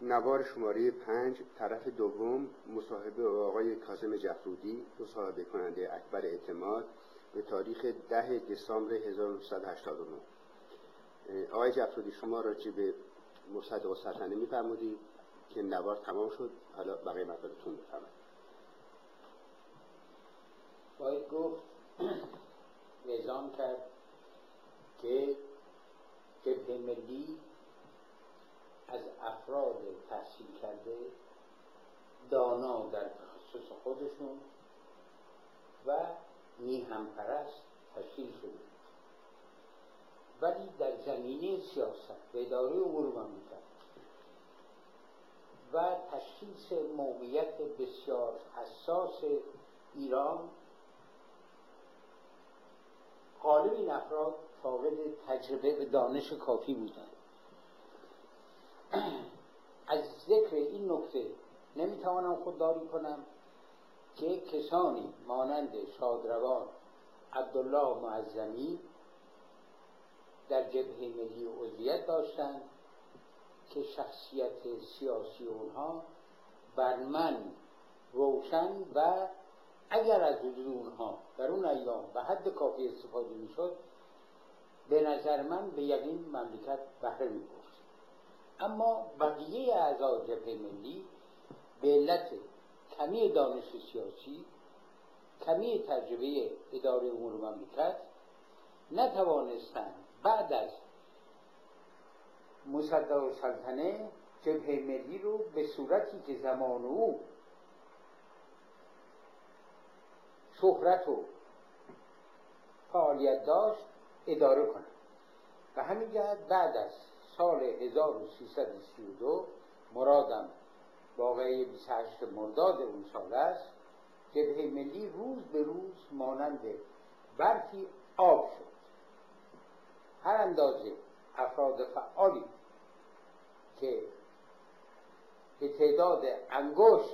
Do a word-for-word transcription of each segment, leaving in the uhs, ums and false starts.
نوار شماره پنج طرف دوم مصاحبه آقای کاظم جعفرودی، مصاحبه کننده اکبر اعتماد به تاریخ ده دسامبر هزار و نهصد و هشتاد و نه. آقای جعفرودی شما راجع به مصدق السلطنه می‌فرمودید که نوار تمام شد، حالا بقیه مطالبتون بفرمایید. باید گفت نظام کرد که جبهه ملی از افراد تحصیل کرده دانا در تخصص خودشون و میهم پرست تشکیل شده، ولی در زمینه سیاست و اداره امور مملکت و تشخیص موقعیت بسیار حساس ایران غالب این افراد فاقد تجربه و دانش کافی بودند. از ذکر این نکته نمیتوانم خودداری کنم که کسانی مانند شادروان عبدالله معظمی در جبهه ملی عضویت داشتند که شخصیت سیاسی اونها بر من روشن و اگر از وجود اونها در اون ایام به حد کافی استفاده میشد به نظر من به یقین مملکت بهره می‌برد. اما بقیه اعضای جبهه ملی به علت کمی دانش سیاسی، کمی تجربه اداره امور مملکت نتوانستند بعد از مصدق السلطنه جبهه ملی رو به صورتی که زمان او شهرت و فعالیت داشت اداره کنند. و همین جهت بعد از سال هزار و سیصد و سی و دو مرادم واقعه بیست و هشت مرداد اون سال است، جبهه ملی روز به روز مانند برفی آب شد. هر اندازه افراد فعالی که به تعداد انگشت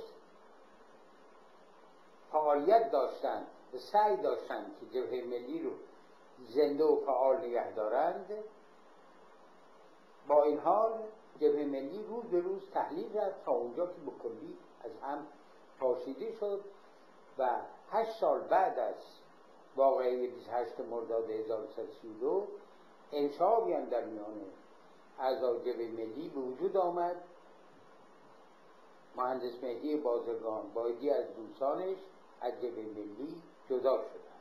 فعالیت داشتند و سعی داشتند که جبهه ملی رو زنده و فعال نگه دارند، با این حال جبهه ملی روز به روز تحلیل رفت تا اونجا که به کلی از هم پاشیده شد و هشت سال بعد از واقعه بیست و هشت مرداد هزار و سیصد و سی و دو انشابی هم در میان اعضای جبهه ملی به وجود آمد. مهندس مهدی بازرگان با یکی از دوستانش از جبهه ملی جدا شدند.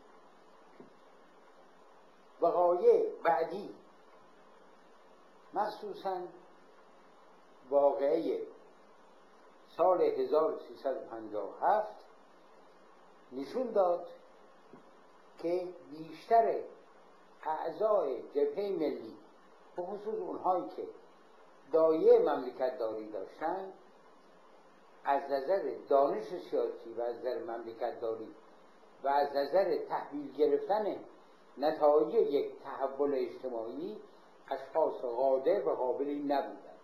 وقایع بعدی مخصوصاً واقعه سال هزار و سیصد و پنجاه و هفت نشون داد که بیشتر اعضای جبهه ملی به خصوص اونهایی که دایه مملکت داری داشتن از نظر دانش سیاسی و از نظر مملکت داری و از نظر تحویل گرفتن نتایج یک تحول اجتماعی اشخاص قادر و قابلی نبودند.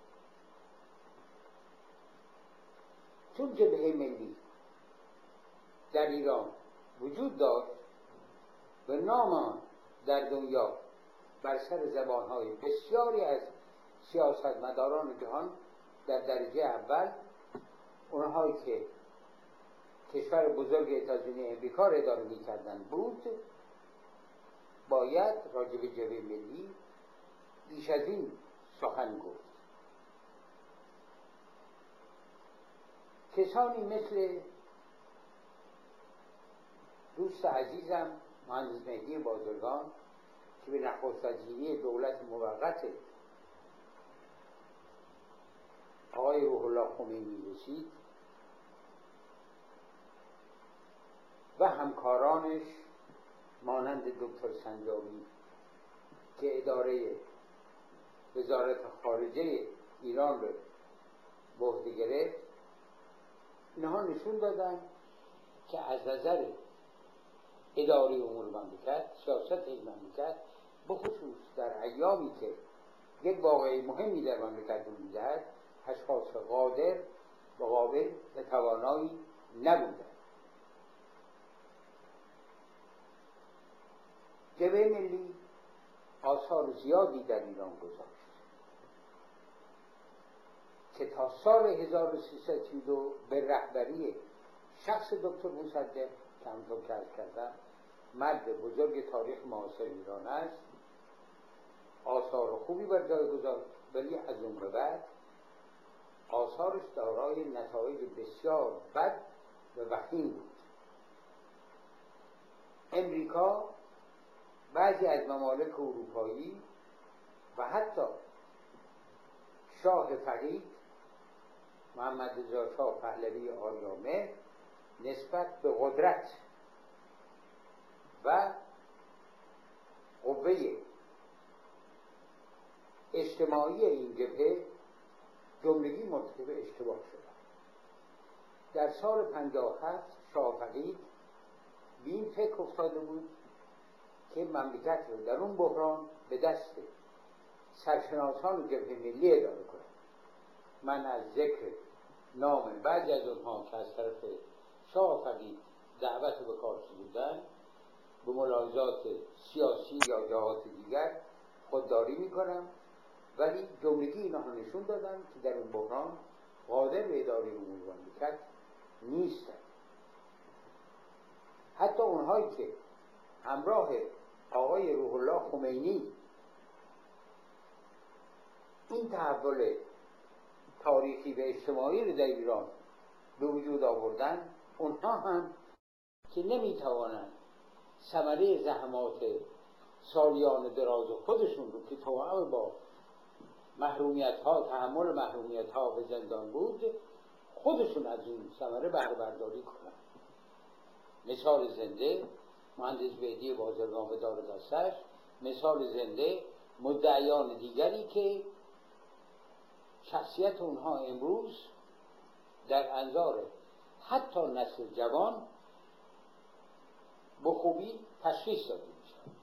چون جبهه ملی در ایران وجود داشت و نام در دنیا بر سر زبانهای بسیاری از سیاستمداران جهان در درجه اول، اونهایی که کشور بزرگ اتحادیه امریکا را اداره می‌کردند بود، باید راجع به جبهه ملی بیش از این سخن گفت. کسانی مثل دوست عزیزم مهندس مهدی بازرگان که به نخست وزیری دولت موقت آقای روح الله خمینی رسید و همکارانش مانند دکتر سنجابی که اداره وزارت خارجه ایران رو به عهده گرفت، اینها نشون دادن که از نظر اداره امور مملکت، سیاست این مملکت، به خصوص در ایامی که یک واقعه مهمی در مملکت رو می‌دهد، اشخاص قادر و قابل و توانایی نبودند. جبهه ملی آثار زیادی در ایران گذاشت. که تا سال هزار و سیصد و سی و دو به رهبری شخص دکتر مصدق که همونطور که عرض کردم مرد بزرگ تاریخ معاصر ایران است، آثار خوبی بر جای گذاشت، ولی از اون به بعد آثارش دارای نتایج بسیار بد و وخیم بود. امریکا، بعضی از ممالک اروپایی و حتی شاه فقید محمد رضا شاه پهلوی آریامه نسبت به قدرت و قوه اجتماعی این جبهه جملگی مرتکب اشتباه شد. در سال پنجاه و هفت شاه فقید به این فکر افتاده بود که مملکت رو در اون بحران به دست سرشناسان جبهه ملی اداره کنه. من از ذکر نام بعضی از اونها که از طرف شاه فقید دعوت به کار بودن به ملاحظات سیاسی یا جهات دیگر خودداری میکنم، ولی جملگی اینها نشون دادن که در این بحران قادر به اداره امور مملکت نیستن. حتی اونهایی که همراه آقای روح الله خمینی این تحول تاریخی و اجتماعی رو در ایران به وجود آوردن، اونها هم که نمیتوانند ثمره زحمات سالیان دراز خودشون رو که توأم با محرومیت ها، تحمل محرومیت ها به زندان بود، خودشون از این ثمره بهره برداری کنن. مثال زنده مهندس بهدی بازرگان به دار دستش، مثال زنده مدعیان دیگری که شخصیت اونها امروز در انظار حتی نسل جوان به خوبی تشخیص داده میشه.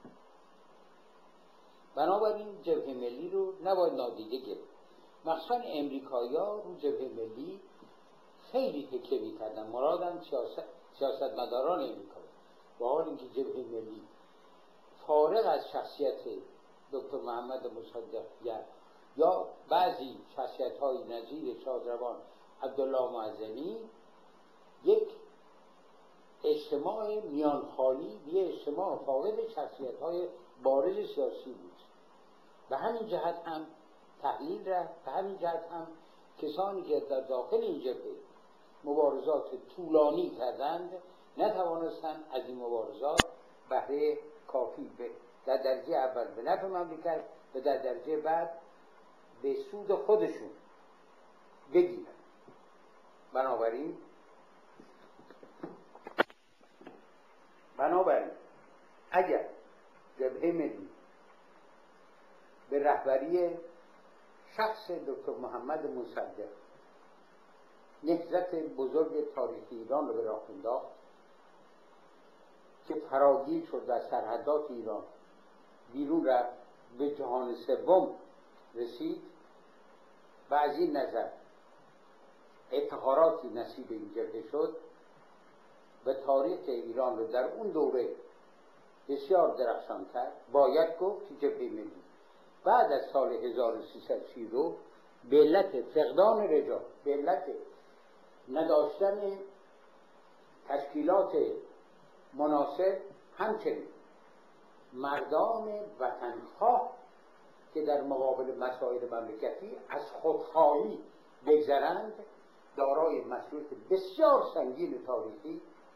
بنابراین جبهه ملی رو نباید نادیده گرفت. مخصوصا امریکایی‌ها رو جبهه ملی خیلی تکیه می‌کردن، مرادم سیاست سیاستمداران امریکایی، با حال اینکه جبهه ملی فارغ از شخصیت دکتر محمد مصدق یا بعضی شخصیت‌های نظیر شادروان عبدالله معظمی یک اجتماع میانخالی، یک اجتماع فاقد شخصیت‌های بارز سیاسی بود. به همین جهت هم تحلیل رفت، به همین جهت هم کسانی که در داخل این جبهه مبارزات طولانی کردند نتوانستند از این مبارزات بهره کافی به در درجه اول به نفع مملکت و در درجه بعد به سود خودشون بگیرن. بنابراین بنابراین اگر جبهه ملی به رهبری شخص دکتر محمد مصدق نهضت بزرگ تاریخی ایران رو به راه انداخت که فراگیر شد و سرحدات ایران بیرون رفت، به جهان سوم رسید و از این نظر افتخاراتی نصیب این جبهه شد و تاریخ ایران رو در اون دوره بسیار درخشان کرد. باید گفت که جبهه ملی بعد از سال هزار و سیصد و سی و دو به علت فقدان رجال، به علت نداشتن تشکیلات مناسب، همچنین مردان وطنخواه که در مقابل مسائل مملکتی از خودخواهی بگذرند، دارای مسئولیت بسیار سنگین تاریخی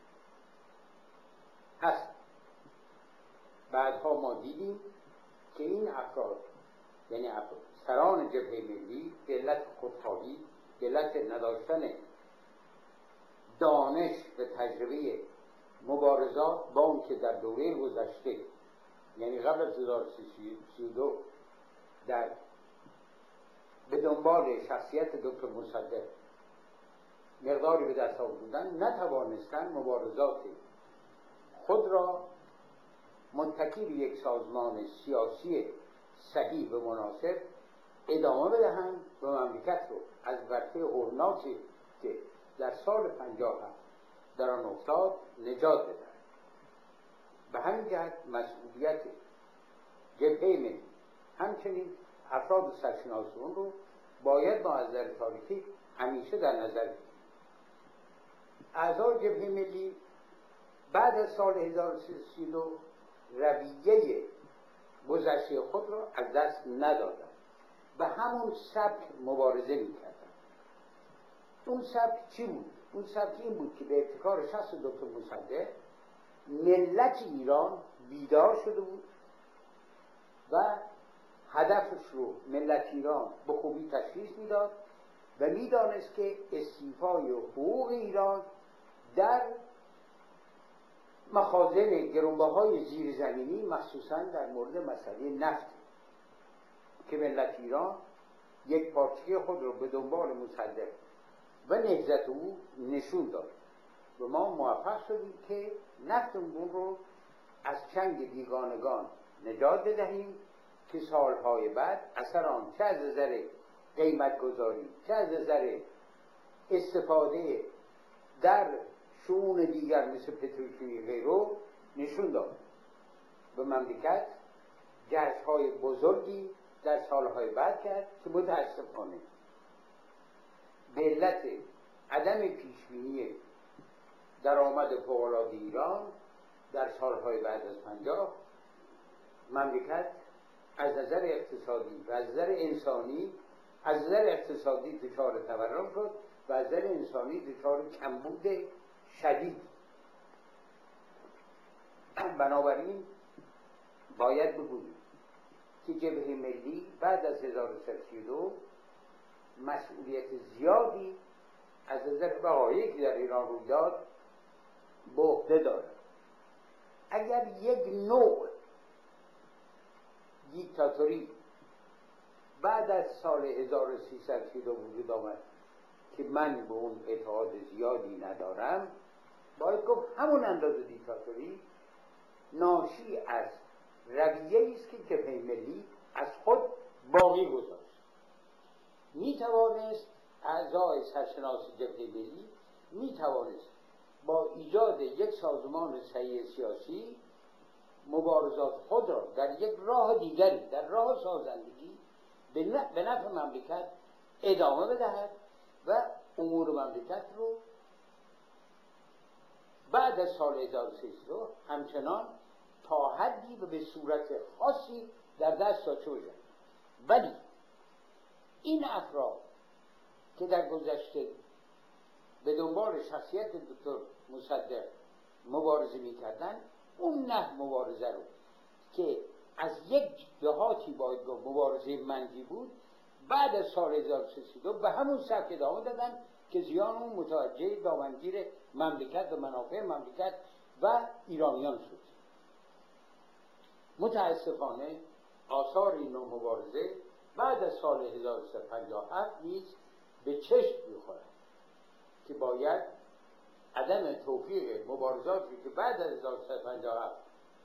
هست. بعدها ما دیدیم که این افراد، یعنی افراد سران جبهه ملی، به علت خودخواهی، به علت نداشتن دانش و تجربه مبارزات با اون که در دوره گذشته، یعنی قبل از هزار و سیصد و سی و دو، در به دنبال شخصیت دکتر مصدق مقداری به دست آوردن، نتوانستن مبارزات خود را منتکی به یک سازمان سیاسی صحیح و مناسب ادامه بدهند و مملکت رو از ورطه هولناکی که در سال پنجاه هفت در آن افتاد نجات بدهند. به همین جهت مسئولیت جبهه ملی همچنین افراد سرشناس اون رو باید با نظر تاریخی همیشه در نظر بگیریم. اعضای جبهه ملی بعد از سال هزار و سیصد و سی و دو رویه گذشته خود را از دست ندادند و همون سبک مبارزه میکردند. اون سبک چی بود؟ اون سبک این بود که به ابتکار شخص دکتر مصدق ملت ایران بیدار شده بود و هدفش رو ملت ایران به خوبی تشخیص میداد و میدانست که استیفای حقوق ایران در مخازن گرانبهای زیرزمینی مخصوصا در مورد مسئله نفت که ملت ایران یک پارچه خود رو به دنبال مصدق و نهضت او نشون داد و ما موفق شدیم که نفتمون رو از چنگ بیگانگان نجات بدهیم که سالهای بعد اثر آن چه از نظر قیمت گذاری چه از نظر استفاده در شؤون دیگر مثل پتروشیمی غیره نشون داد. به مملکت جشن‌های بزرگی در سالهای بعد کرد که متاسفانه به علت عدم پیشبینی درآمد فوق‌العاده ایران در سالهای بعد از پنجاه مملکت از نظر اقتصادی و از نظر انسانی از نظر اقتصادی دچار تورم شد و از نظر انسانی دچار کمبود شدید. بنابراین باید بگوییم که جبهه ملی بعد از هزار و سیصد و سی و دو مسئولیت زیادی از نظر وقایعی که در ایران روی داد به عهده دارد. اگر یک نوع دیکتاتوری بعد از سال هزار و سیصد و سی و دو وجود آمد که من به اون اعتقاد زیادی ندارم، باید گفت همون اندازه دیکتاتوری ناشی از رویه‌ای است که جبهه ملی از خود باقی گذاشت. می توانست اعضای سرشناس جبهه ملی می توانست با ایجاد یک سازمان صحیح سیاسی مبارزات خود را در یک راه دیگری، در راه سازندگی به نفع مملکت ادامه بدهد و امور مملکت رو بعد از سال هزار و سیصد و سی و دو همچنان تا حدی و به صورت خاصی در دست داشته باشد. ولی این افراد که در گذشته به دنبال شخصیت دکتر مصدق مبارزه می‌کردند، اون نه مبارزه رو که از یک جهاتی باید گفت مبارزه منفی بود، بعد از سال هزار و سیصد و سی و دو به همون سبک ادامه دادن که زیان اون متوجه دامنگیر مملکت و منافع مملکت و ایرانیان شد. متاسفانه آثار این نوع مبارزه بعد از سال هزار و سیصد و پنجاه و هفت نیز به چشم می‌خورد که باید عدم توفیق مبارزاتی که بعد از هزار و سیصد و پنجاه و هفت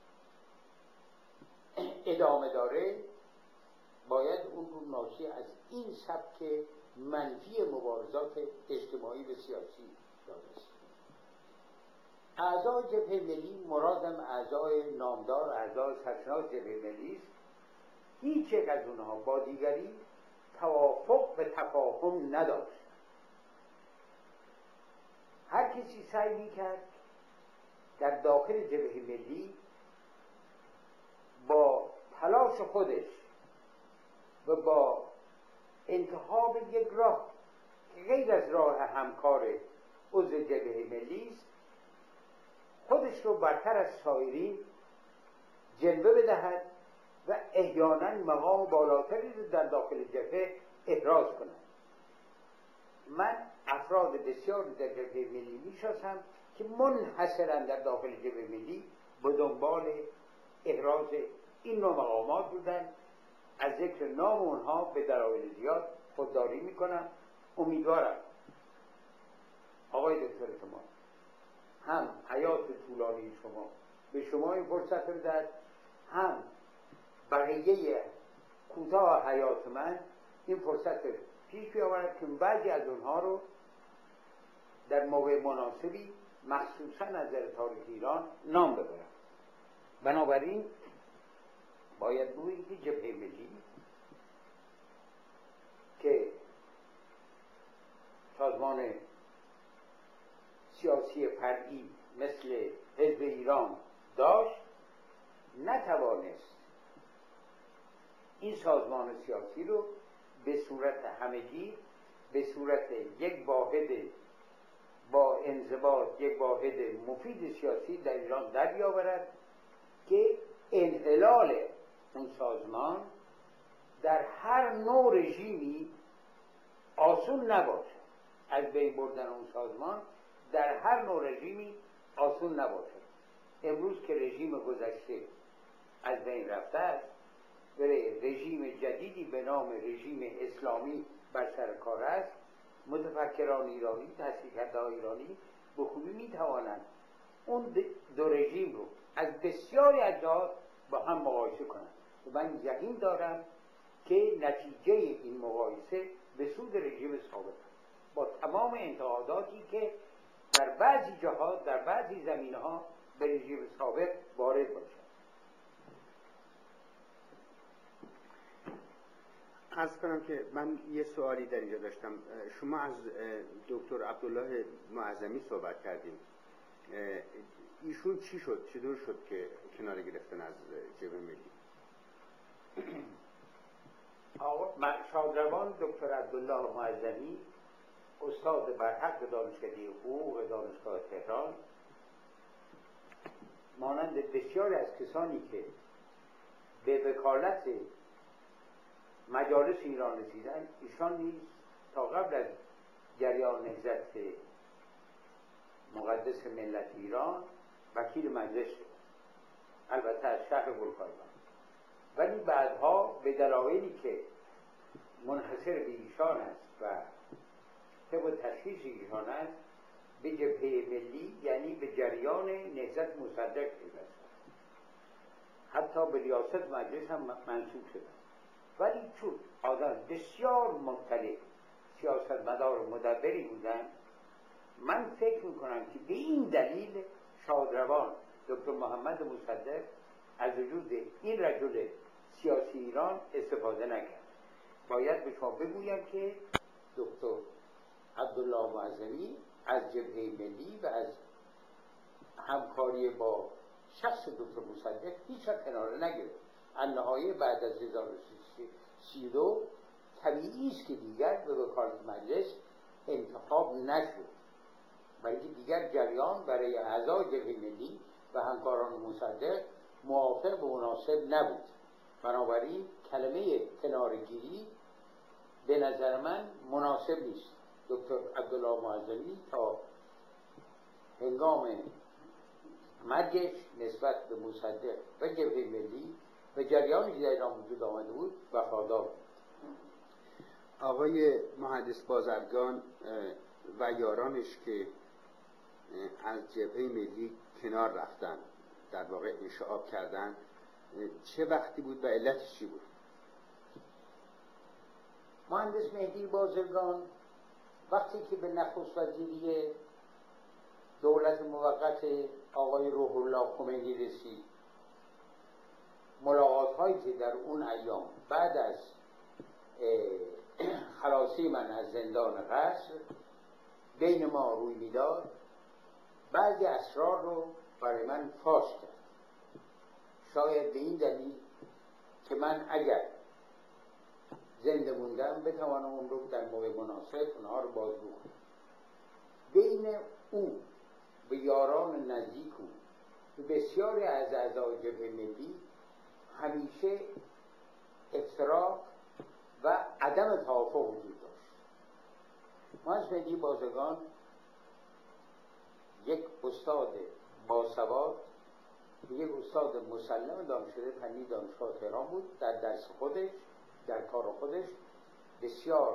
ادامه داره باید اون رو ناشی از این سبک منفی مبارزات اجتماعی و سیاسی دانست. اعضای جبهه ملی، مرادم اعضای نامدار، اعضای سرشناس جبهه ملی است، هیچ یک از اونها با دیگری توافق و تفاهم نداشت. هر کسی سعی می‌کرد در داخل جبهه ملی با تلاش خودش و با انتخاب یک راه که غیر از راه همکار عضو جبهه ملی است خودش رو برتر از سایرین جلوه بدهد و احیانا مقام بالاتری رو در داخل جبهه احراز کند. من افراد بسیاری در جبهه ملی میشناسم که منحصرا در داخل جبهه ملی به دنبال احراز این نوع مقامات بودن. از ذکر نام اونها به دلایل زیاد خودداری میکنم. امیدوارم آقای دکتر شما هم حیات طولانی شما به شما این فرصت رو داد، هم بقیه کوتاه حیات من این فرصت پیش بیاورد که بعضی از اونها رو در موقع مناسبی مخصوصا از نظر تاریخ ایران نام ببرم. بنابراین باید بگوییم که جبهه ملی که سازمان سیاسی فرعی مثل حزب ایران داشت، نتوانست این سازمان سیاسی رو به صورت همگی، به صورت یک واحد با انضباط، یک واحد مفید سیاسی در ایران در بیاورد که انحلال اون سازمان در هر نوع رژیمی آسون نباشه. از بین بردن اون سازمان در هر نوع رژیمی آسون نباشه. امروز که رژیم گذشته از بین رفته است، برای رژیم جدیدی به نام رژیم اسلامی بر سر کار است، متفکران ایرانی، تحصیلکرده‌های ایرانی به خوبی میتوانند اون دو رژیم رو از بسیاری از جهات با هم مقایسه کنند و من یقین دارم که نتیجه این مقایسه به سود رژیم سابق است، با تمام انتقاداتی که در بعضی جهات، در بعضی زمینه‌ها به رژیم سابق وارد باشد. عرض کنم که من یه سوالی در اینجا داشتم. شما از دکتر عبدالله معظمی صحبت کردیم. ایشون چی شد؟ چطور شد که کنار گرفتن از جبهه ملی؟ آقا شادروان دکتر عبدالله معظمی استاد برحق دانشکده حقوق دانشگاه تهران، مانند بسیاری از کسانی که به وکالت مجالس ایران رسیدن، ایشان نیز تا قبل از جریان نهضت مقدس ملت ایران وکیل مجلس شد، البته از شهر بلخارستان، ولی بعدها به دلایلی که منحصر به ایشان است و طبق تشخیص ایشان است به جبهه ملی، یعنی به جریان نهضت مصدق پیوست، حتی به ریاست مجلس هم منصوب شد. ولی چون آدم بسیار مطلع، سیاستمدار و مدبری بودن، من فکر میکنم که به این دلیل شادروان دکتر محمد مصدق از وجود این رجل سیاسی ایران استفاده نکرد. باید به شما بگویم که دکتر عبدالله معظمی از جبهه ملی و از همکاری با شخص دکتر مصدق هیچ کناره نگرفت. النهایه بعد از هزار و سیصد و سی و دو طبیعی است که دیگر به وکالت مجلس انتخاب نشد، بلکه دیگر جریان برای اعضای جبهه ملی و همکاران مصدق موافق و مناسب نبود. بنابراین کلمه کنارگیری به نظر من مناسب نیست. دکتر عبدالله معظمی تا هنگام مرگش نسبت به مصدق و جبهه ملی و جریانی که در ایران وجود آمده بود وفادار بود. آقای مهندس بازرگان و یارانش که از جبهه ملی کنار رفتن، در واقع انشعاب کردن، چه وقتی بود و علتش چی بود؟ مهندس مهدی بازرگان وقتی که به نخست وزیری دولت موقت آقای روح الله خمینی رسید، ملاقات هایی که در اون ایام بعد از خلاصی من از زندان قصر بین ما روی میداد، بعضی اسرار رو برای من فاش کرد. شاید به این دلیل که من اگر زنده موندم بتوانم اون رو در موقع مناسب اونها رو بازگو کنم. بین او به یاران نزدیک او به بسیاری از اعضای جبهه ملی همیشه افتراق و عدم توافق وجود داشت. مهندس مهدی بازرگان یک استاد باسواد، یک استاد مسلم دانشکده فنی دانشگاه تهران بود. در درس خودش، در کار خودش بسیار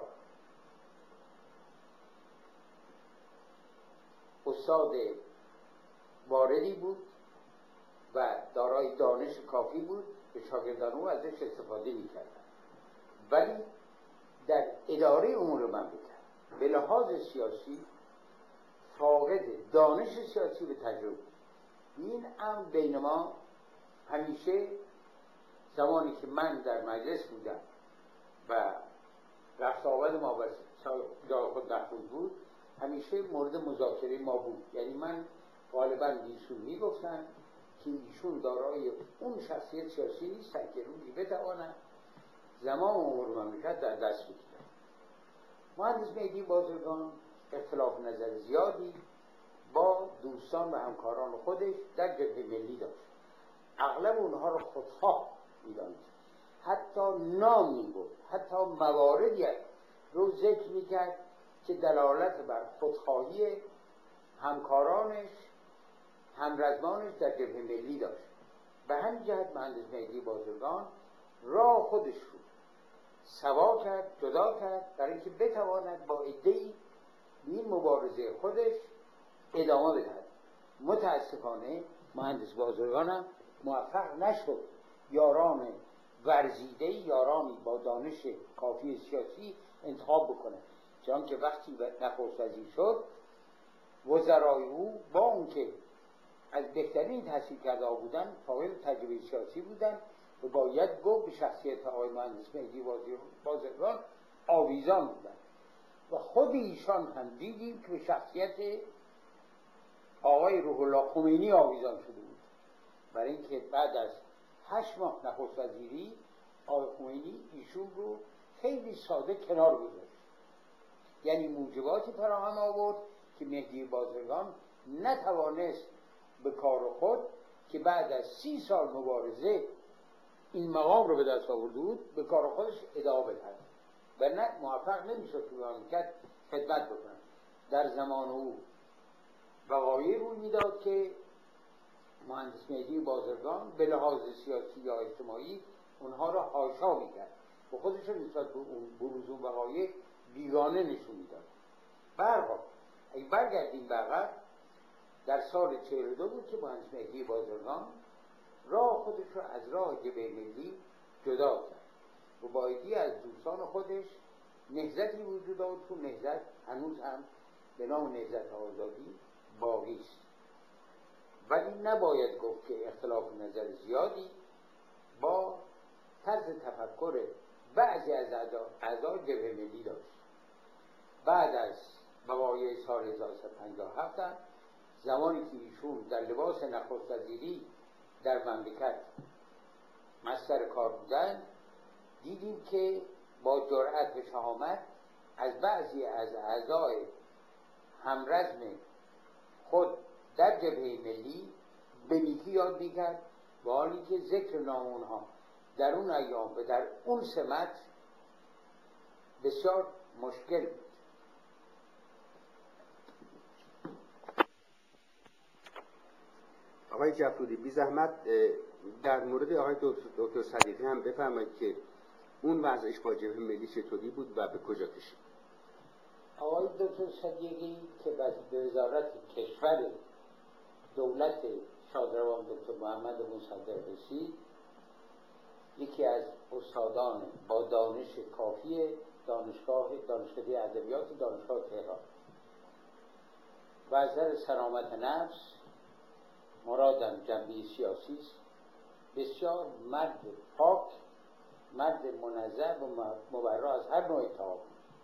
استاد واردی بود و دارای دانش کافی بود که شاگردان او ازش استفاده می‌کردند. ولی در اداره امور مملکت به لحاظ سیاسی فاقد دانش سیاسی به تجربه. این هم بین ما همیشه زمانی که من در مجلس بودم و رفت آمد ما به جای خود محفوظ بود همیشه مورد مذاکره ما بود. یعنی من غالبا ایشون میگفتن که ایشون دارای اون شخصیت سیاسی نیستن که روزی بتوانند زمان و امور مملکت در دست بگیرن. مهندس مهدی بازرگان اختلاف نظر زیادی با دوستان و همکاران خودش در جبهه ملی داشت. اغلب اونها رو خودخواه می‌دانست، حتی نام می‌برد، حتی مواردی رو ذکر می‌کرد که دلالت بر خودخواهی همکارانش، همرزمانش در جبهه ملی داشت. به همین جهت مهندس مهدی بازرگان راه خودش رو سوا کرد، جدا کرد، برای اینکه بتواند با عده‌ای این مبارزه خودش ادامه بدهد. متاسفانه مهندس بازرگان هم موفق نشد یاران ورزیده، یارانی با دانش کافی سیاسی انتخاب بکنه، چون که وقتی نخست وزیر شد وزرای او با اون که از بهترین تحصیل کرده بودن، فاقد تجربه سیاسی بودن و باید گفت به شخصیت آقای مهندس مهدی بازرگان آویزان بودن و خود ایشان هم دیدیم که به شخصیت آقای روح الله خمینی آویزان شده بود، برای اینکه بعد از هشت ماه نخست وزیری آقای خمینی ایشون رو خیلی ساده کنار گذاشت. یعنی موجباتی فراهم آورد که مهدی بازرگان نتوانست به کار خود که بعد از سی سال مبارزه این مقام رو به دست آورده بود به کار خودش ادامه بدهد و نه موفق نمیشد که مملکت خدمت بکنه. در زمان او وقایعی روی میداد که مهندس مهدی بازرگان به لحاظ سیاسی یا اجتماعی اونها را حاشا میکرد و خودش رو نسبت به اون بروز اون وقایع بیگانه نشون میداد. برها اگه برگردیم به عقب، در سال چهل و دو بود که مهندس مهدی بازرگان راه خودش رو از راه جبهه ملی جدا کرد و با عده‌ای از دوستان خودش نهضتی وجود آورد که نهضت هنوز هم به نام نهضت آزادی باقی است. ولی نباید گفت که اختلاف نظر زیادی با طرز تفکر بعضی از اعضای جبهه ملی داشت. بعد از وقایع سال هزار و سیصد و پنجاه و هفت زمانی که ایشون در لباس نخست وزیری در مملکت مستر کار بودن، دیدیم که با جرأت و شهامت از بعضی از اعضای همرزم خود در جبهه ملی به نیکی یاد میکرد و حالی که ذکر نام اونها در اون ایام و در اون سمت بسیار مشکل بود. آقای جعفرودی بی زحمت در مورد آقای دکتر صدیقی هم بفرمایید که اون وضعش با جبهه ملی چطوری بود و به کجا کشید. آقای دکتر صدیقی که به وزارت کشور دولت شادروان دکتر محمد مصدق رسید، یکی از استادان با دانش کافی دانشگاه دانشکده ادبیات دانشگاه تهران و از نظر سلامت نفس، مرادم جنبه سیاسی است، بسیار مرد پاک، مرد منظم و مبرا از هر نوع اتهام.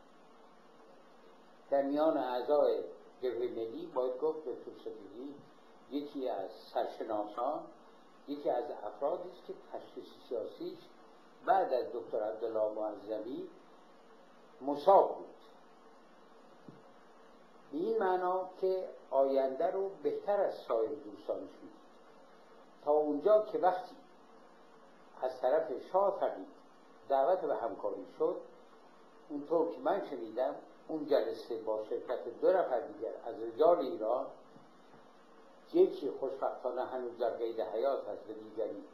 در میان اعضای جبهه ملی باید گفت دکتر صدیقی یکی از سرشناسان، یکی از افرادی است که تشخیص سیاسیش بعد از دکتر عبدالله معظمی مصاب بود، به این معنا که آینده رو بهتر از سایر دوستانش بود، تا اونجا که وقتی از طرف شاه فقید دعوت به همکاری شد، اونطور که من شنیدم اون جلسه با شرکت دو نفر دیگر از رجال ایران، یکی خوشبختانه هنوز در قید حیات هست و دیگری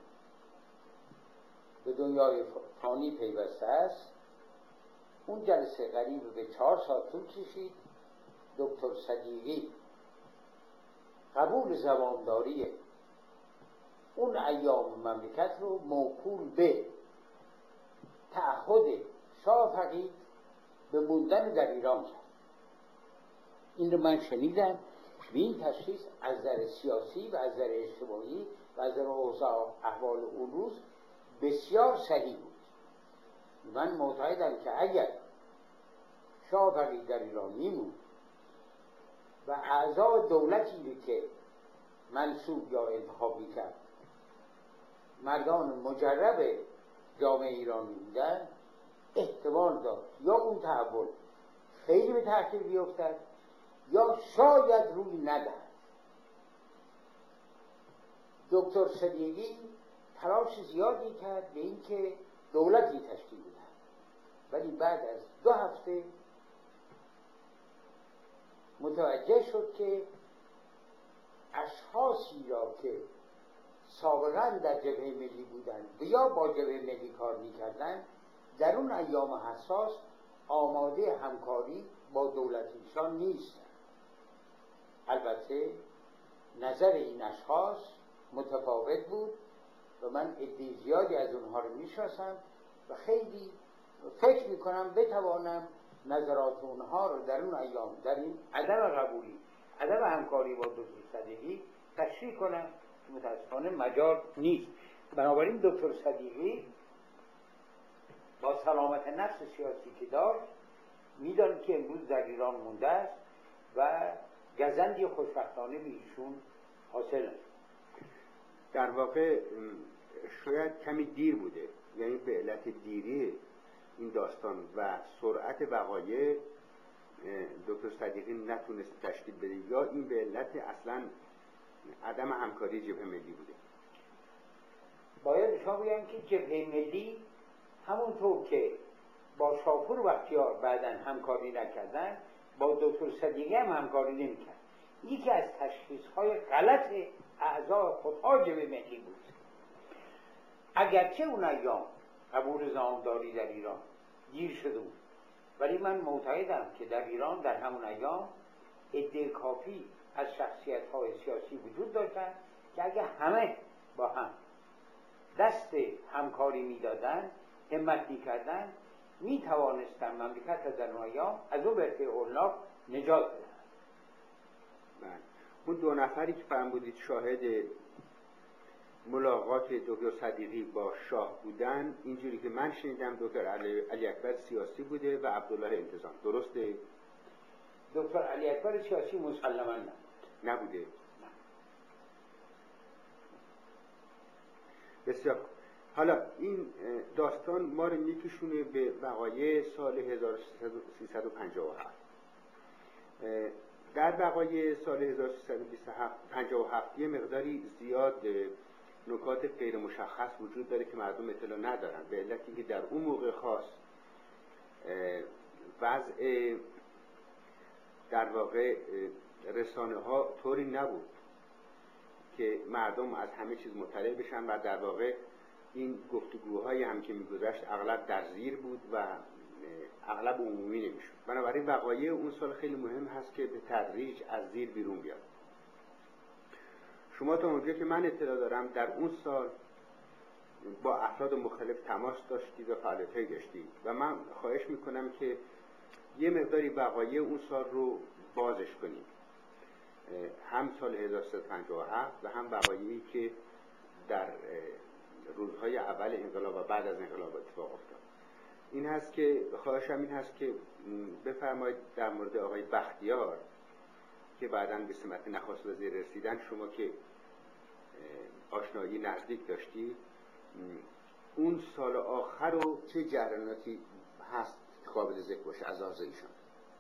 به دنیای فانی پیوسته است، اون جلسه قریب به چهار ساعت طول کشید. دکتر صدیقی قبول زمامداری اون ایام مملکت رو موکول به تعهد شاه فقید به موندن در ایران کرد. این رو من شنیدم و این تشخیص از نظر سیاسی و از نظر اجتماعی و از نظر اوضاع احوال اون روز بسیار صحیح بود. من معتقدم که اگر شاه فقیه در ایران میموند و اعضا دولتی که منصوب یا انتخاب میکرد مردان مجرب جامعه ایران میبودن، احتمال داشت یا اون تحول خیلی به تأخیر بیفتد یا شاید روی ندهد. دکتر صدیقی تلاش زیادی کرد به این که دولتی تشکیل بدهد، ولی بعد از دو هفته متوجه شد که اشخاصی را که سابقا در جبهه ملی بودند و یا با جبهه ملی کار میکردند در اون ایام حساس آماده همکاری با دولت ایشان نیستند. البته نظر این اشخاص متفاوت بود و من عده زیادی از اونها رو میشناسم و خیلی فکر میکنم بتوانم نظرات اونها رو در اون ایام در این عدم قبولی عدم همکاری با دکتر صدیقی تشریح کنم که متاسفانه مجال نیست. بنابراین دکتر صدیقی با سلامت نفس سیاسی که داشت میدانید که امروز در ایران مونده است و گزندی خوشبختانه به ایشون حاصل است. در واقع شاید کمی دیر بوده، یعنی به علت دیری این داستان و سرعت وقایع دکتر صدیقی نتونست تشکیل بده، یا این به علت اصلا عدم همکاری جبهه ملی بوده. باید شما بگم که جبهه ملی همونطور که با شاپور و بختیار بعداً همکاری نکردن، با دکتر صدیقی هم همکاری نمی‌کرد. یکی از تشخیص‌های غلط اعضای خودها جبهه ملی بود. اگرچه اون ایام قبول زعامداری در ایران دیر شده بود، ولی من معتقدم که در ایران در همون ایام عده کافی از شخصیت‌های سیاسی وجود داشتند که اگه همه با هم دست همکاری میدادن، همت میکردن، میتوانستن مملکت از در اون ایام از اون برکه هولناک نجات بدن. بله. اون دو نفری که فرمودید شاهد ملاقات دکتر صدیقی با شاه بودن، اینجوری که من شنیدم دکتر علی, علی اکبر سیاسی بوده و عبدالله انتظام، درسته؟ دکتر علی اکبر سیاسی مسلماً نه. نبوده؟ نه. بسیار. حالا این داستان ما رو میکشونه به وقایع سال هزار و سیصد و پنجاه و هفت. در وقایع سال هزار و سیصد و پنجاه و هفت یه مقداری زیاد نکات غیر مشخص وجود داره که مردم اطلاع ندارن، به علتی که در اون موقع خاص وضع در واقع رسانه ها طوری نبود که مردم از همه چیز مطلع بشن و در واقع این گفتگوهایی هم که میگذشت اغلب در زیر بود و اغلب عمومی نمیشد. بنابراین وقایع اون سال خیلی مهم هست که به تدریج از زیر بیرون بیاد. شما تا اونجا که من اطلاع دارم در اون سال با افراد مختلف تماس داشتید و فعالیت‌هایی داشتید و من خواهش میکنم که یه مقداری وقایع اون سال رو بازش کنید، هم سال هزار و سیصد و پنجاه و هفت و هم وقایعی که در روزهای اول انقلاب و بعد از انقلاب اتفاق افتاد. این هست که خواهشم این هست که بفرمایید در مورد آقای بختیار که بعداً به سمت نخست وزیر رسیدن، شما که آشنایی نزدیک داشتی، اون سال آخر رو چه جریاناتی هست قابل ذکر باشه از آغاز ایشان؟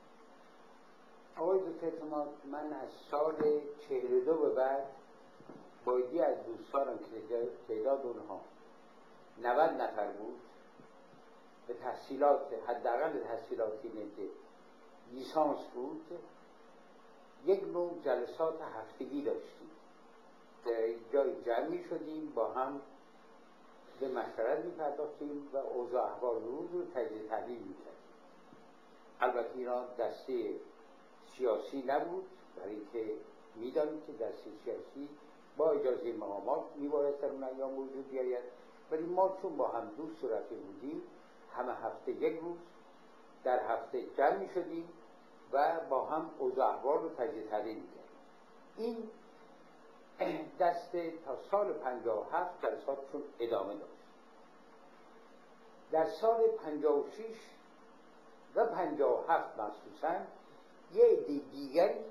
آقای دکتر اعتماد، من از سال چهل و دو به بعد با یکی از دوستانم که تعداد اونها نود نفر بود، به تحصیلات حداقل تحصیلاتی نده لیسانس بود، یک نوع جلسات هفتگی داشتیم، جای جمعی شدیم با هم به مشورت می‌پرداختیم و اوضاع احوال روز رو تجزیه تحلیل می‌کردیم. البته اینا دسته سیاسی نبود، برای اینکه می‌دانیم که دسته سیاسی با اجازه مقامات میباید در اون ایام وجود بیاید، ولی ما چون با هم دوست و رفیق بودیم همه هفته یک روز در هفته جمع می‌شدیم و با هم اوضاع احوال رو تجزیه تحلیل می‌کردیم. این دسته تا سال پنجاه و هفت جلساتشون ادامه داشت. در سال پنجاه و شش و پنجاه و هفت مخصوصا یه عده دیگری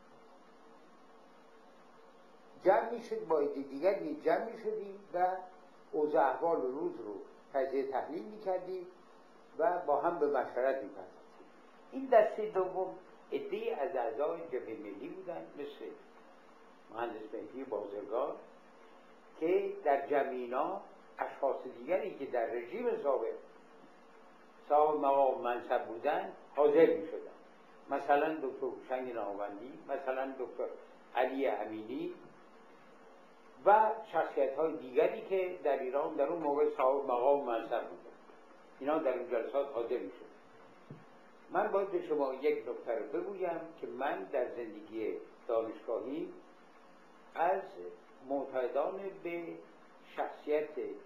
جمع می شد، با عده دیگری جمع می شدیم و اوضاع احوال روز رو تجزیه تحلیل می کردیم و با هم به مشورت می پرداختیم. این دسته دوم عده‌ای از اعضای جبهه ملی بودن، مثل مهندس مهدی بازرگان که در جمعینا اشخاص دیگری که در رژیم سابق صاحب مقام منصب بودن حاضر می شدن، مثلا دکتر هوشنگ نهاوندی، مثلا دکتر علی امینی و شخصیت های دیگری که در ایران در اون موقع صاحب مقام منصب بودن. اینا در اون جلسات حاضر می شدن. من باید به شما یک نکته رو بگویم که من در زندگی دانشگاهی از معتقدان به شخصیت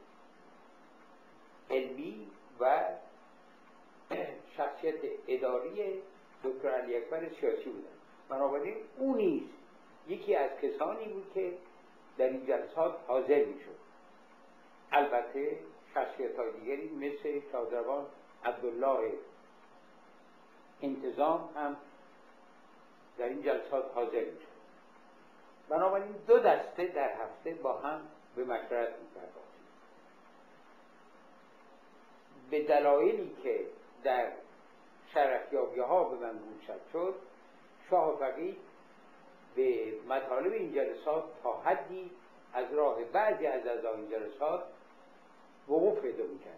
علمی و شخصیت اداری دکتر علی اکبر سیاسی بودن. بنابراین او نیز یکی از کسانی بود که در این جلسات حاضر می شد. البته شخصیت های دیگری مثل شادروان عبدالله انتظام هم در این جلسات حاضر می شد. بنابراین دو دسته در هفته با هم به مشورت می پرداختیم. به دلایلی که در شرفیابی ها به من گوشت شد، شاه فقید به مطالب این جلسات تا حدی از راه بعضی از اعضای این جلسات وقوف پیدا می‌کردند.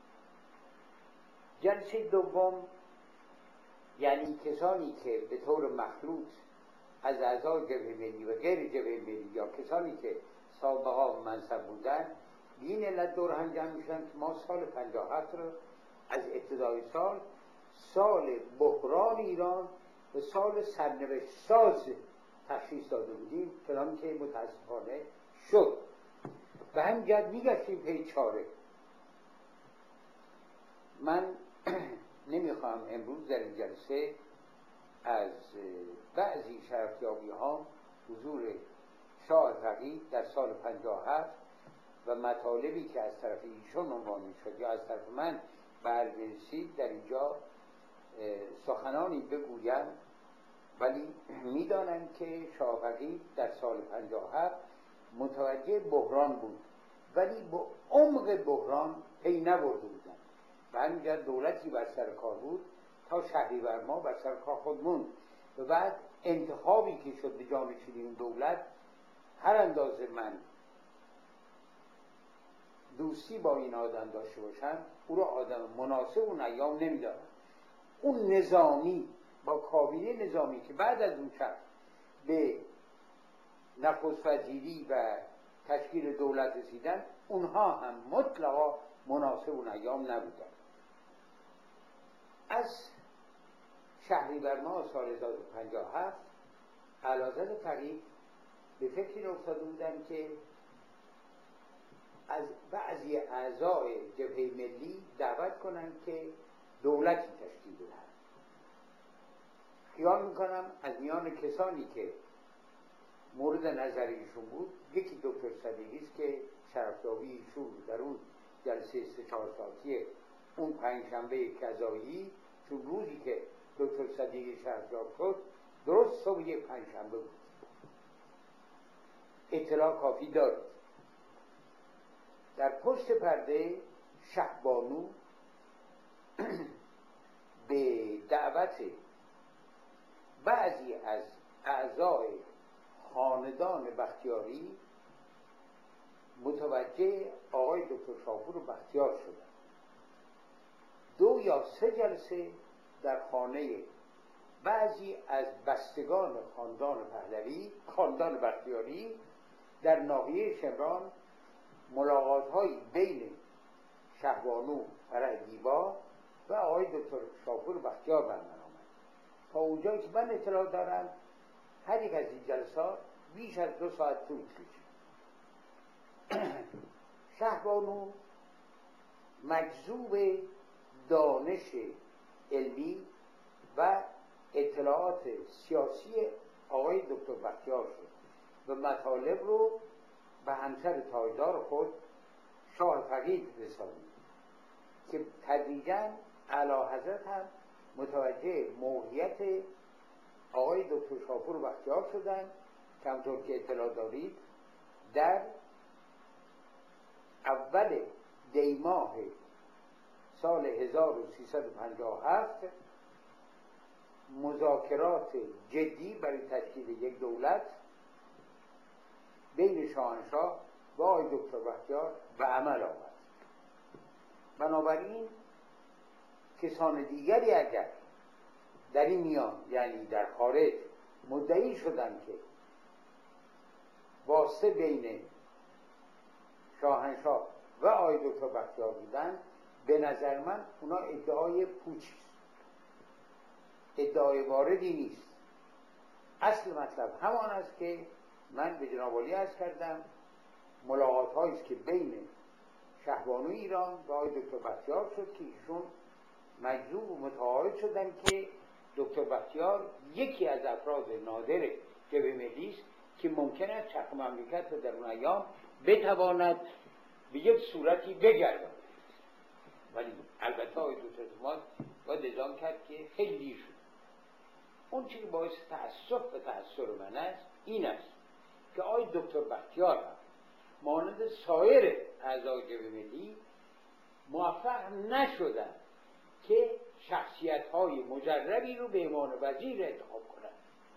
جلسه دوم یعنی کسانی که به طور مخلوط از اعضای جبهه ملی و غیر جبهه ملی یا کسانی که سابقا منصب بودن به این علت دور هم جمع میشن که ما سال پنجاه و هفت رو از ابتدای سال سال بحران ایران و سال سرنوشت ساز تشخیص داده بودیم، چنان که متاسفانه شد. و همینجد میگشتیم پی چاره. من نمیخوام امروز در این جلسه از بعضی شرفیابی ها حضور شاه فقید در سال پنجاه و هفت و مطالبی که از طرف ایشون عنوان میشد یا از طرف من بررسید در اینجا سخنانی بگویم، ولی میدانم که شاه فقید در سال پنجاه و هفت متوجه بحران بود، ولی با عمق بحران پی نبرده بودن و همینجا دولتی بر سر کار بود تا شهریور ماه بر سر کار خود موند و بعد انتخابی که شد به جانشینی اون دولت، هر اندازه من دوستی با این آدم داشته باشم او را آدم مناسب اون ایام نمیدارم. اون نظامی با کابینه نظامی که بعد از اون شب به نخست وزیری و تشکیل دولت رسیدن، اونها هم مطلقا مناسب اون ایام نبودن. از شهریور ماه سال هزار و سیصد و پنجاه و هفت اعلیحضرت فقید به فکری افتاده بودن که از بعضی اعضای جبهه ملی دعوت کنن که دولتی تشکیل بدن. خیال میکنم از میان کسانی که مورد نظر ایشون بود یکی دکتر صدیقی است که شرفیابی ایشون در اون جلسه سه چهار ساعتی اون پنجشنبه قضایی، چون روزی که دکتر صدیقی شرفیاب شد درست صبح یک پنجشنبه بود، اطلاع کافی دارد. در پشت پرده شهبانو به دعوت بعضی از اعضای خاندان بختیاری متوجه آقای دکتر شاپور بختیار شدند. دو یا سه جلسه در خانه بعضی از بستگان خاندان پهلوی، خاندان بختیاری در ناحیه شمران، ملاقات‌هایی بین شهبانو فرح دیبا و آقای دکتر شاپور بختیار برمن آمد. تا اونجایی که من اطلاع دارم هر یک از این جلسات بیش از دو ساعت طول کشید. شهبانو مجذوب دانش علمی و اطلاعات سیاسی آقای دکتر بختیار شد و مطالب رو به همسر تاجدار خود شاه فقید رسانید که تدریجاً اعلیحضرت هم متوجه موقعیت آقای دکتر شاپور بختیار شدن که همطور که اطلاع دارید در اول دی ماه سال هزار و سیصد و پنجاه و هفت مذاکرات جدی برای تشکیل یک دولت بین شاهنشاه و آقای دکتر بختیار به عمل آمد. بنابراین کسان دیگری اگر در این میان یعنی در خارج مدعی شدند که واسطه بین شاهنشاه و آقای دکتر بختیار بودند، به نظر من اونا ادعای پوچی است، ادعای واردی نیست. اصل مطلب همان است که من به جناب عالی عرض کردم، ملاقات هایی است که بین شهبانوی ایران و آقای دکتر بختیار شد که ایشون مجذوب و متعاهد شدن که دکتر بختیار یکی از افراد نادر جبهه ملی است که ممکن است چرخ مملکت رو در اون ایام بتواند به یک صورتی بگرداند. ولی البته آقای دکتر اعتماد باید اعلام کرد که خیلی دیر شد. اون چیزی باعث تأسف و تأثر من است این است که آقای دکتر بختیار هم مانند سایر اعضای جبهه ملی موفق نشدند که شخصیت‌های مجربی رو به عنوان وزیر انتخاب کنند.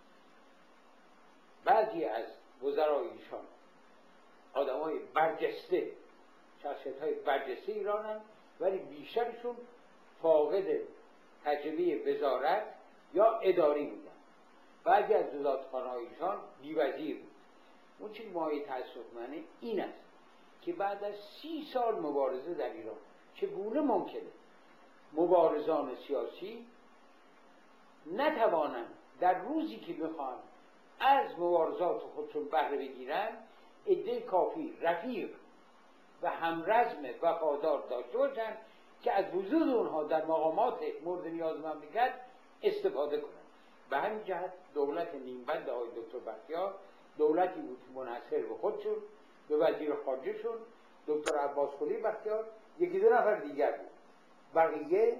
بعضی از وزرای ایشان آدم‌های برجسته، شخصیت‌های برجسته ایرانند، ولی بیشترشون فاقد تجربه وزارت یا اداری بودن. بعضی از وزارتخانه‌های ایشان بی‌وزیر بود. اون چیز مایه تأسف منه این است که بعد از سی سال مبارزه در ایران چگونه ممکنه مبارزان سیاسی نتوانند در روزی که میخوان از مبارزات خودشون بهره بگیرن عده کافی رفیق و همرزم وفادار داشته باشن که از وجود اونها در مقامات مورد نیاز مملکت استفاده کنند. به همین جهت دولت نیمبند آقای دکتر بختیار دولتی بود منحصر به خودشون، به وزیر خارجهشون دکتر عباس قلی بختیار یکی دو نفر دیگر بود. بقیه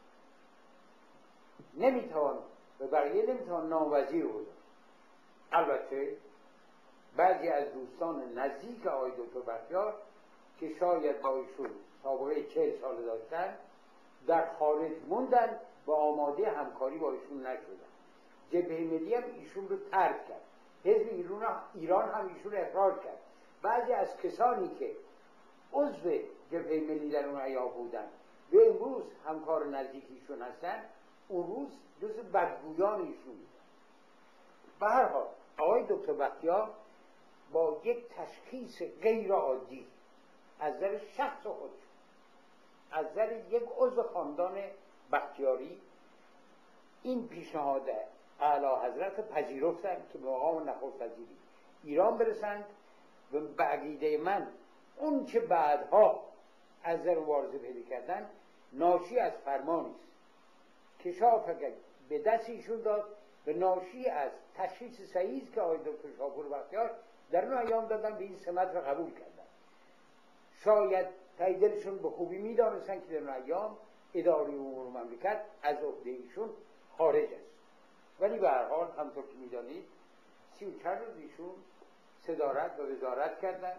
نمیتوان و بقیه نمیتوان نام وزیر بود. البته بعضی از دوستان نزدیک آقای دکتر بختیار که شاید با ایشون سابقه چهل ساله داشتن در خارج موندن و آماده همکاری با ایشون نشدن. جبهه ملی هم ایشون رو ترک کرد، حزب ایران هم ایشون رو اخراج کرد. بعضی از کسانی که عضو جبهه ملی در اون ایام بودن و امروز همکار نزدیکیشون هستن، اون روز جز بدگویان ایشون بودن. به هر حال آقای دکتر بختیار با یک تشخیص غیر عادی از نظر شخص خودش، از نظر یک عضو خاندان بختیاری، این پیشنهاد اعلی حضرت پذیرفتند که به مقام نخست وزیری ایران برسند و به عقیده من اون که بعدها از نظر مبارزه پیدا کردن ناشی از فرمانی است که شاه فقط به دست ایشون داد و ناشی از تشخیص صحیح که آقای دکتر شاپور بختیار در اون ایام دادن، به این سمت را قبول کردن. شاید تای دلشون به خوبی می‌دانستن که در اون ایام اداره امور مملکت از عهده ایشون خارج است، ولی به هر حال همطور که می‌دانید سی و چند روز ایشون صدارت و وزارت کردن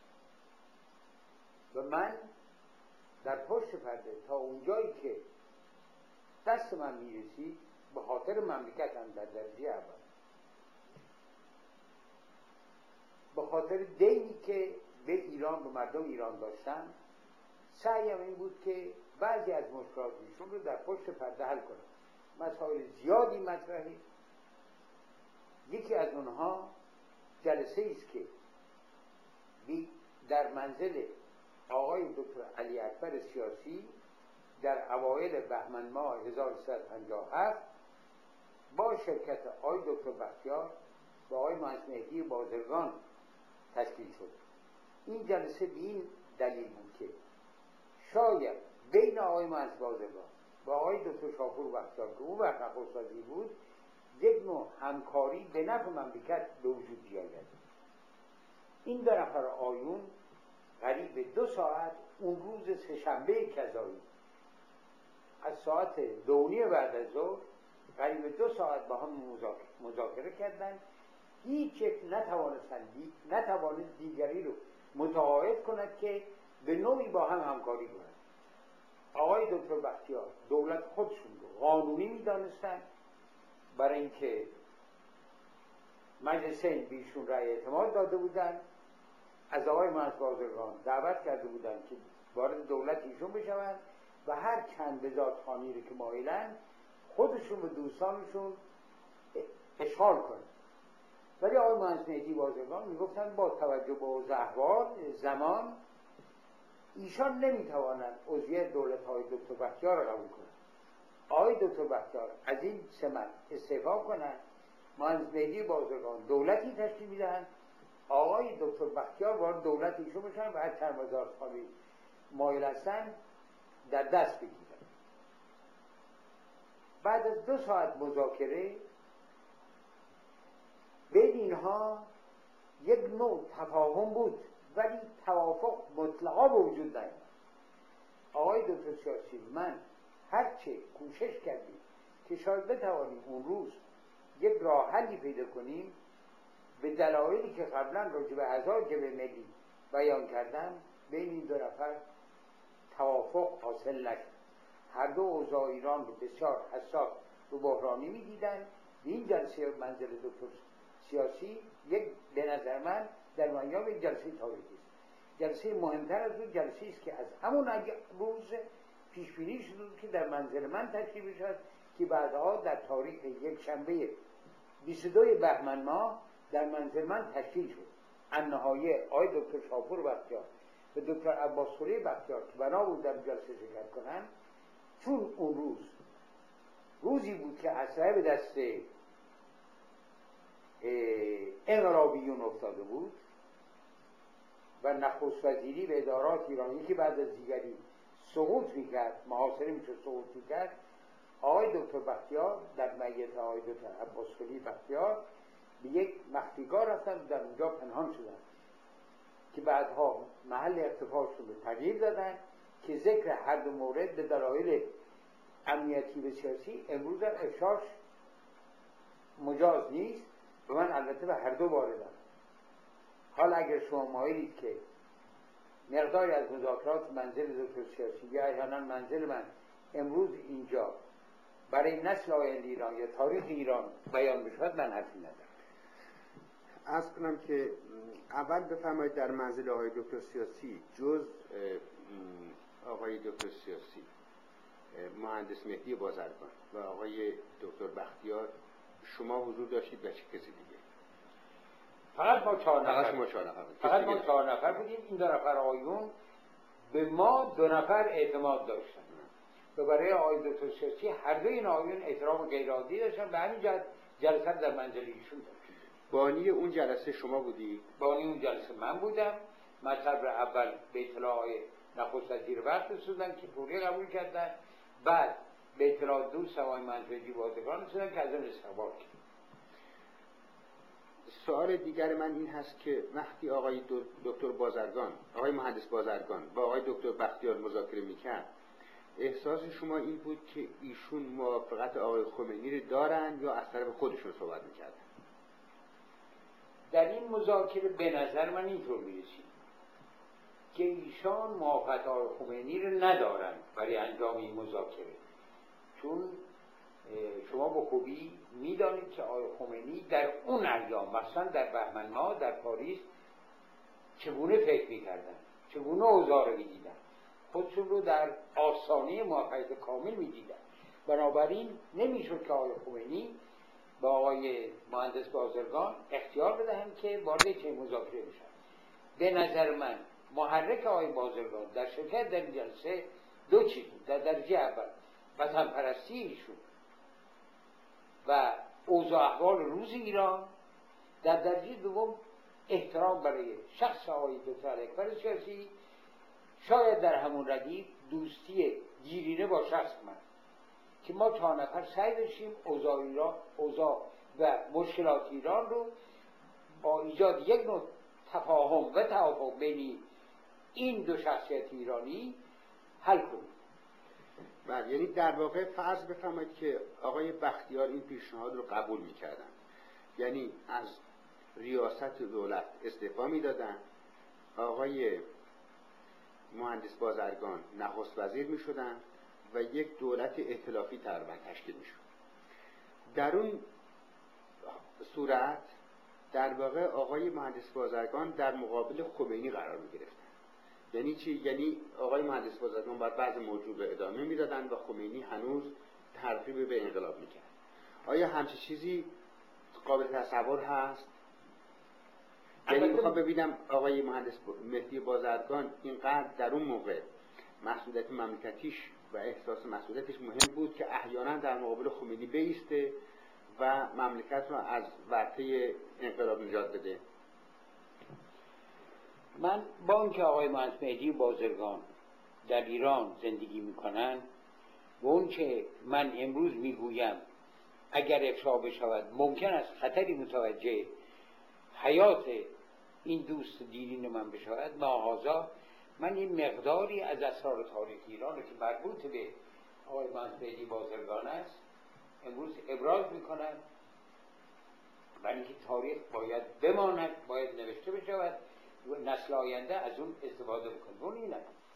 و من در پشت پرده تا اونجایی که دست من میرسید به خاطر مملکتم در درجه اول، به خاطر دینی که به ایران و مردم ایران داشتم، سعیم این بود که بعضی از مشکلات ایشون رو در پشت پرده حل کنم. مسائل زیادی مطرحه. یکی از اونها جلسه است که در منزل آقای دکتر علی اکبر سیاسی در اوایل بهمن ماه هزار و سیصد و پنجاه و هفت با شرکت آقای دکتر بختیار و آقای مهندس مهدی بازرگان تشکیل شد. این جلسه به این دلیل بود که شاید بین آقای مهندس بازرگان و آقای دکتر شاپور بختیار که اون وقت نخست وزیر بود یک نوع همکاری به نفع مملکت به وجود بیاید. این دو نفر آیون قریب دو ساعت اون روز سه‌شنبه کذایی از ساعت دونی بعد از ظهر قریب دو ساعت با هم مذاکره کردن. هیچ یک نتوانستن نتوانست دیگری رو متقاعد کند که به نوعی با هم همکاری کنند. آقای دکتر بختیار دولت خودشون رو قانونی می‌دانستند، برای اینکه مجلسین بیشون رأی اعتماد داده بودند. از آقای مهندس بازرگان دعوت کرده بودند که وارد دولت ایشون بشوند و هر چند وزارتخوانی رو که مایلند خودشون و دوستانشون اشغال کنند. ولی آقای مهندس مهدی بازرگان میگفتن با توجه به اوضاع احوال زمان ایشان نمیتوانند عضویت دولت‌های دکتر بختیار را قبول کنند. آقای دکتر بختیار از این سمت استعفا کنند، مهندس مهدی بازرگان دولتی تشکیل میدهند، آقای دکتر بختیار وارد دولت ایشون بشن و هر چند وزارتخوانی مایل هستند در دست بگیرند. بعد از دو ساعت مذاکره بین اینها یک نوع تفاهم بود، ولی توافق مطلقا به وجود نیامد. آقای دکتر سیاسی من هرچه کوشش کردیم که شاید بتوانیم اون روز یک راه حلی پیدا کنیم، به دلایلی که قبلا راجع به اعضای جبهه ملی بیان کردم بین این دو نفر توافق حاصل نشد. هر دو اوضاع ایران رو بسیار حساس و بحرانی می‌دیدند. این جلسه منزل دکتر سیاسی یک به نظر من در میان یک جلسه تاریخی است. جلسه مهمتر از اون جلسه است که از همون روز پیش بینی شده که در منزل من تشکیل بشود که بعدها در تاریخ یک شنبه بیست و دو بهمن ماه در منزل من تشکیل شد. النهایه آقای دکتر شاپور بختیار و دکتر عباسخوری بختیار که بنا بود در جلسه شرکت کنند، چون اون روز روزی بود که اسلحه به دست انقلابیون افتاده بود و نخست وزیری به ادارات ایرانی که بعد از دیگری سقوط میکرد، محاصره میشد سقوط میکرد، آقای دکتر بختیار در معیت آقای دکتر عباسخوری بختیار به یک مخفیگاه رفتن و در اونجا پنهان شدن که بعدها محل اختفاشون رو تغییر دادن که ذکر هر دو مورد به دلایل امنیتی و سیاسی امروز در افشاش مجاز نیست و من البته به هر دو واردم. حالا اگر شما مایلید که مقداری از مذاکرات منزل دکتر سیاسی یا احیانا منزل من امروز اینجا برای نسل آینده ایران یا تاریخ ایران بیان بشود، من حرفی ندارم. عرض کنم که اول بفرمایید در منزل آقای دکتر سیاسی جز آقای دکتر سیاسی، مهندس مهدی بازرگان و آقای دکتر بختیار شما حضور داشتید و چه کسی دیگه؟ فقط ما چهار نفر فقط ما چهار نفر فقط ما چهار نفر بودیم. این دو نفر آقایون به ما دو نفر اعتماد داشتن و برای آقای دکتر سیاسی هر دو این آقایون احترام غیرعادی داشتن. به همین جهت جلسه در منزل ایشون داشتن. بانی اون جلسه شما بودی؟ بانی اون جلسه من بودم. مطلب را اول به اطلاع آقای نخست وزیر وقت رسوندن که فوری قبول کردن، بعد به اطلاع دوست آقای منزلی بازرگان رسوندن که از اون استقبال کرد. سوال دیگر من این هست که وقتی آقای دکتر بازرگان، آقای مهندس بازرگان با آقای دکتر بختیار مذاکره میکرد، احساس شما این بود که ایشون موافقت آقای خمینی رو دارن یا از طرف خودشون صحبت میکردن؟ در این مذاکره به نظر من اینطور میرسید که ایشان موافقت آقای خمینی رو ندارن برای انجام این مذاکره، چون شما با خوبی میدانید که آقای خمینی در اون ایام مثلا در بهمن ماه در پاریس چگونه فکر میکردن، چگونه اوضاع رو میدیدن، خودشون رو در آستانه موفقیت کامل میدیدن. بنابراین نمیشد که آقای خمینی با آقای مهندس بازرگان اختیار بدهم که وارد چه مذاکره بشن. به نظر من محرک آقای بازرگان در شرکت در جلسه دو چیز بود. در درجه اول وطن پرستی ایشون و اوضاع احوال روز ایران، در درجه دوم احترام برای شخص آقای دکتر اکبر سیاسی، شاید در همون ردیف دوستی گیرینه با شخص من که ما چهار نفر سعی داشتیم اوضاع ایران، اوضاع و مشکلات ایران رو با ایجاد یک نوع تفاهم و توافق بین این دو شخصیت ایرانی حل کنیم. بله، یعنی در واقع فرض بفرمایید که آقای بختیار این پیشنهاد رو قبول میکردن، یعنی از ریاست دولت استعفا میدادن، آقای مهندس بازرگان نخست وزیر میشدن و یک دولت ائتلافی تقریبا تشکیل میشد. در اون صورت در واقع آقای مهندس بازرگان در مقابل خمینی قرار میگرفتن. یعنی چی؟ یعنی آقای مهندس بازرگان باید بعض موضوع رو ادامه میدادن و خمینی هنوز ترغیب به انقلاب میکرد. آیا همچین چیزی قابل تصور هست؟ یعنی میخوام ببینم آقای مهندس مهدی بازرگان اینقدر در اون موقع مسئولیت مملکتیش و احساس مسئولیتش مهم بود که احیانا در مقابل خمینی بیسته و مملکت رو از ورطه انقلاب نجات بده. من با اینکه آقای مهندس مهدی بازرگان در ایران زندگی میکنن و اون که من امروز میگویم اگر افشا بشود ممکن است خطری متوجه حیات این دوست دیرین من بشود، ماهازا من این مقداری از اسرار تاریخ ایران که مربوط به آقای مهندس مهدی بازرگان است امروز ابراز میکنم، برای اینکه تاریخ باید بماند، باید نوشته بشود و نسل آینده از اون استفاده بکنه. اون اینه